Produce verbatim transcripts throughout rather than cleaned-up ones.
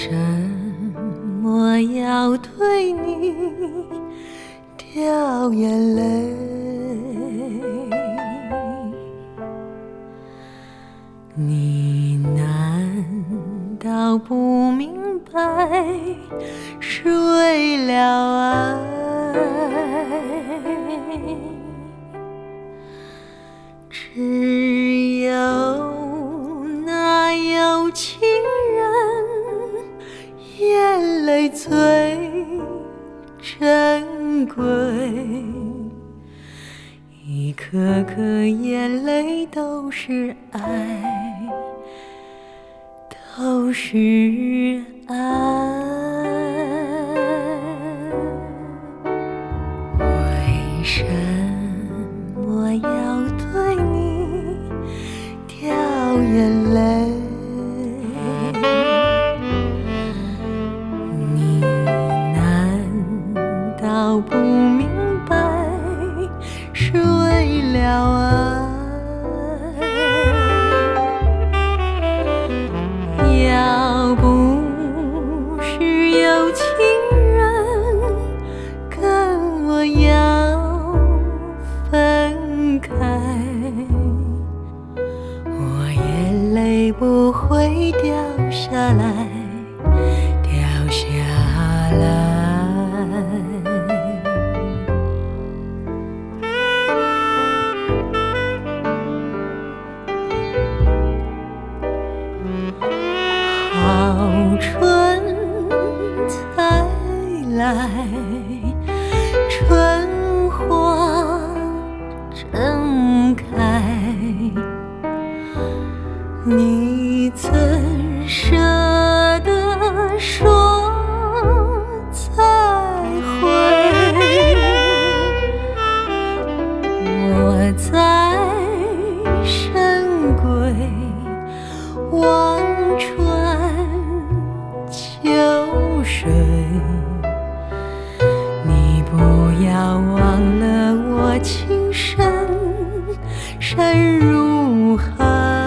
什么要对你掉眼泪？你难道不明白是为了爱？只有那有情人眼泪最珍贵，一颗颗眼泪都是爱，都是爱。为什么要对你掉眼泪？你难道不明白是为了爱？要不是有情人跟我要分开，我眼泪不会掉下来，掉下来。好春才来，春花正开，你怎舍得说再会？我在深闺望穿秋水，你不要忘了我情深深如海。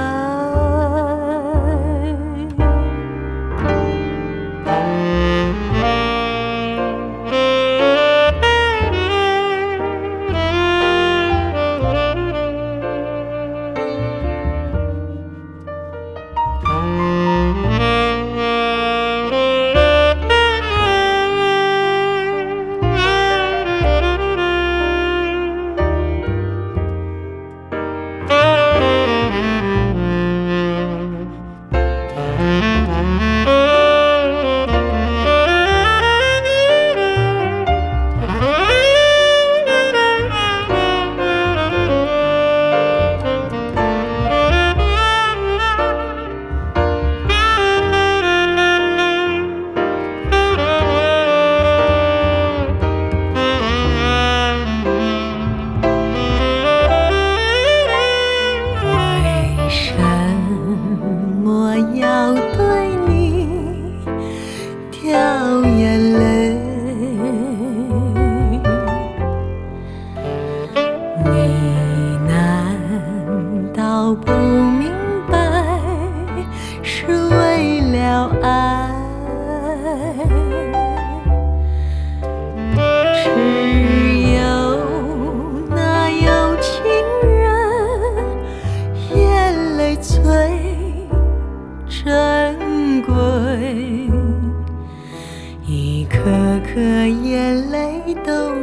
要对你掉眼泪，你难道不明白是为了爱？只有那有情人眼泪最珍贵，一颗颗眼泪都